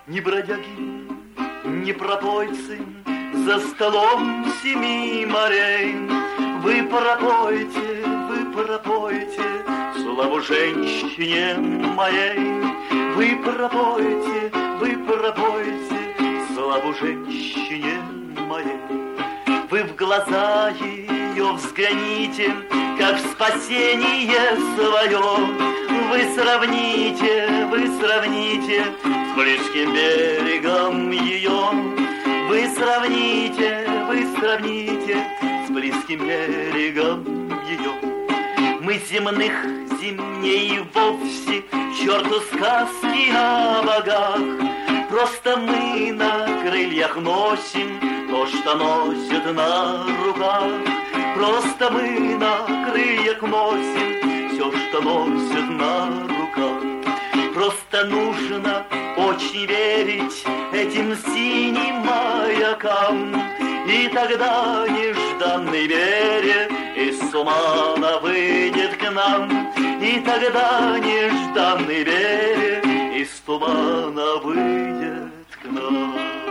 Ни бродяги, ни пропойцы за столом 7 морей. Вы пропойте славу женщине моей. Вы пропойте славу женщине моей. Вы в глаза ее взгляните, как в спасение свое. Вы сравните с близким берегом ее. Вы сравните с близким берегом ее. Мы земных земней вовсе черту сказки о богах. Просто мы на крыльях носим то, что носят на руках. Просто мы на крыльях носим все, что носят на руках. Просто нужно очень верить этим синим маякам, и тогда нежданной вере из тумана выйдет к нам. И тогда нежданной вере из тумана выйдет к нам.